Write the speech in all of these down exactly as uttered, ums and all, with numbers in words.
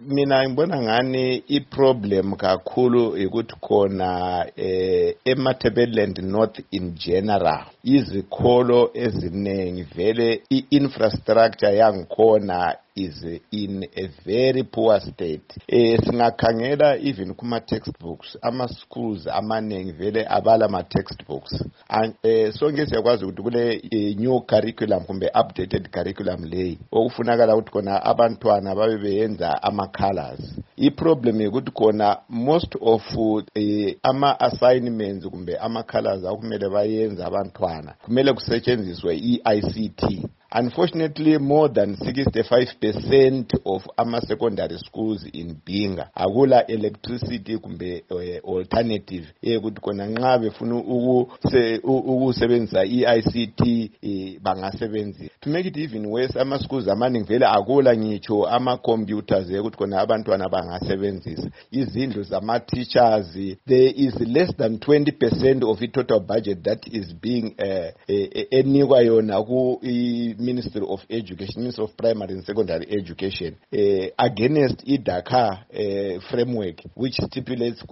Mina ngibona ngani iproblem kakhulu ukuthi khona eh, eMatabeleland North in general izikolo eziningi vele i-infrastructure yangikhona is in a very poor state. Eh singakhangela even kuma textbooks ama schools amaningi vele abala ama textbooks. Eh sonke siyakwazi ukuthi kule new curriculum kumbe updated curriculum lay okufunakala ukuthi kona abantwana babe beyenza ama colors. I-problem ukuthi kona most of eh, ama assignments kumbe ama colors akumele bayenza abantwana kumele kusetshenziswe i-I C T. Unfortunately, more than sixty-five percent of our secondary schools in Binga akula electricity kumbe uh, alternative ekuthi kona nxa befuna ukusebenzisa i-I C T uh, bangasebenzisa. To make it even worse, ama schools amaningi vele akula ngitsho ama computers ekuthi kona abantwana bangasebenzisa. Izindlu zama teachers, there is less than twenty percent of the total budget that is being uh, uh, enikwa yona ku Ministry of Education, Ministry of Primary and Secondary Education, uh, against I Dakar uh, framework, which stipulates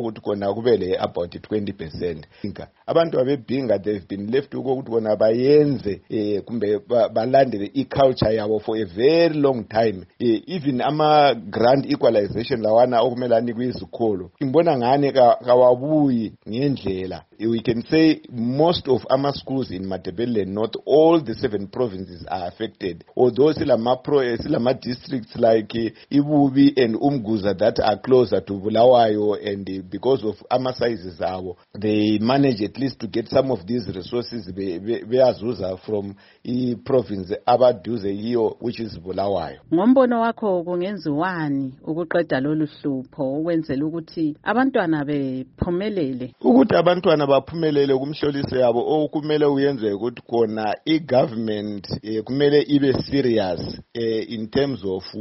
about twenty percent. Abantu abebinga, they've been left to go to bayenze kumbe balandele i-culture yabo for a very long time. Uh, even ama grand equalization lawana okumelani kwizikolo imbona ngane kawabuyi ngendlela. We can say most of our schools in Matabeleland, not all the seven provinces are affected. Although silama pro, silama districts like uh, Ibubi and Umguza that are closer to Bulawayo, and uh, because of our sizes, our, they manage at least to get some of these resources beazuza from the province abaduze hiyo, which is Bulawayo. Ngombono wakho kungenziwani ukuqeda lolu hlupho ukwenzela ukuthi abantwana bephumelele? Ukuthi abantwana baphumelele kumhloliso yabo okumele uyenze ukuthi kona i-government eh, kumele ibe serious eh, in terms of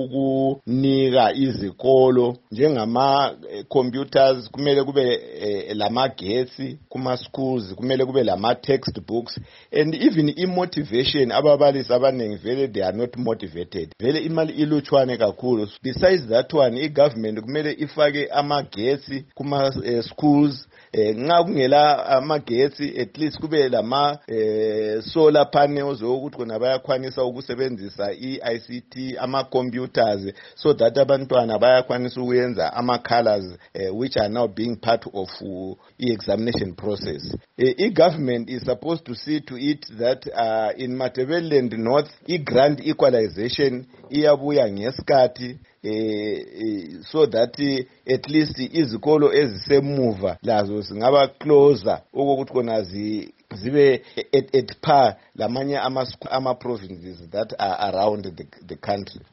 ukunika izikolo njengama eh, computers kumele kube eh, lamagetsi kuma schools kumele kube lama textbooks, and even i-motivation ababalisi abaningi vele they are not motivated, vele imali ilutshwane kakhulu. Besides that one, i-government kumele ifake amagetsi kuma eh, schools eh, nxa kungela amagetsi at least kube lama eh, solar panels ukuthi kona bayakwanisa ukusebenzisa i-I C T ama computers so that abantwana bayakwanisa ukuyenza ama colors uh, which are now being part of uh, i-examination process. Uh, i-government is supposed to see to it that uh, in Matabeleland North i-grand equalization iyabuya ngesikhathi Eh, eh, so that uh, at least izikolo ezisemuva lazo singaba closer ukuthi kona zibe at, at par lamanye ama ama provinces that are around the, the country.